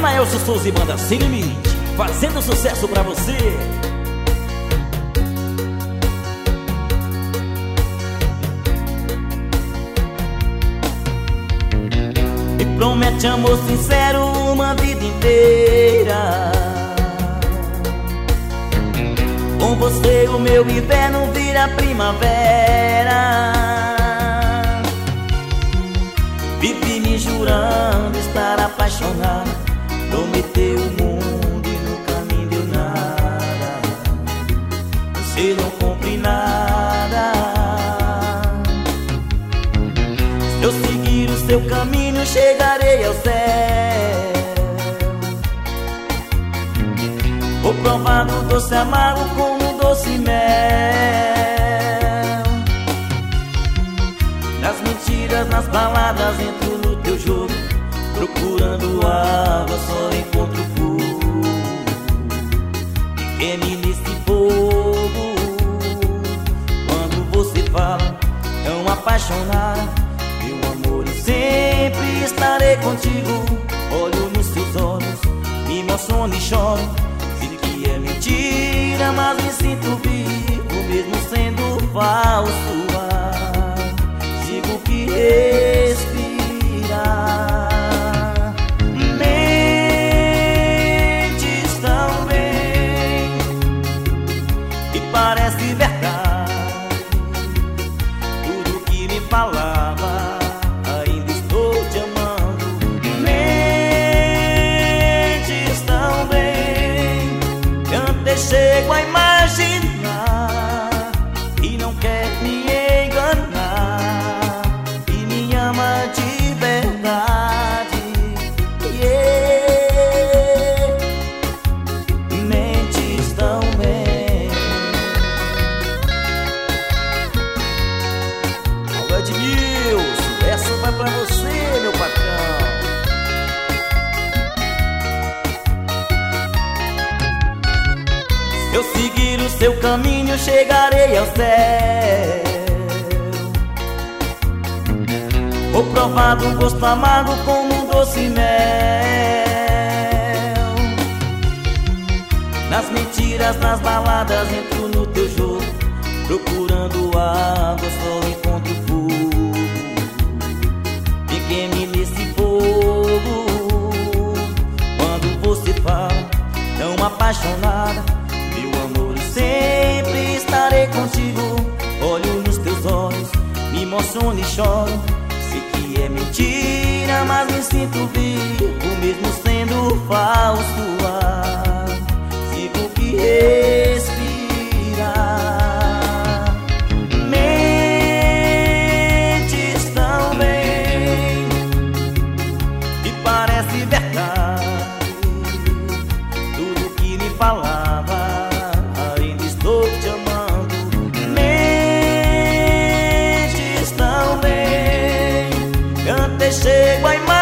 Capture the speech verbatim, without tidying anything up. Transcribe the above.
Maelson Souza e banda Sem Limite, fazendo sucesso pra você. Me promete amor sincero uma vida inteira. Com você o meu inverno vira primavera. Vive me jurando estar apaixonado, prometeu o mundo e nunca me deu nada. Você não cumpre nada. Se eu seguir o seu caminho, chegarei ao céu. Vou provar do doce amargo com um doce mel. Nas mentiras, nas baladas, entro no teu jogo. Procurando água, só encontro fogo. Queime nesse fogo. Quando você fala tão apaixonada, meu amor, eu sempre estarei contigo. Olho nos seus olhos, me emociono e choro. Sei que é mentira, mas me sinto vivo, mesmo sendo falso. Sigo que respirar. Mentes tão bem e parece verdade. Tudo que me falava, ainda estou te amando. Mentes tão bem, que até chego a imaginar e não quer me enganar. De verdade, yeah. Mentes tão bem. Alô Edmilson, essa vai pra você, meu patrão. Se eu seguir o seu caminho, chegarei ao céu. Vou provar do gosto amargo como um doce mel. Nas mentiras, nas baladas, entro no teu jogo. Procurando água, só encontro fogo. E queime nesse fogo. Quando você fala tão apaixonada, meu amor, eu sempre estarei contigo. Olho nos teus olhos, me emociono e choro. Sei que é mentira, mas me sinto vivo, mesmo sendo falso. Sigo que respirar. Mentes tão bem e parece verdade. Tudo que me falava, ainda estou te amando. Mentes tão bem, até chego a imaginar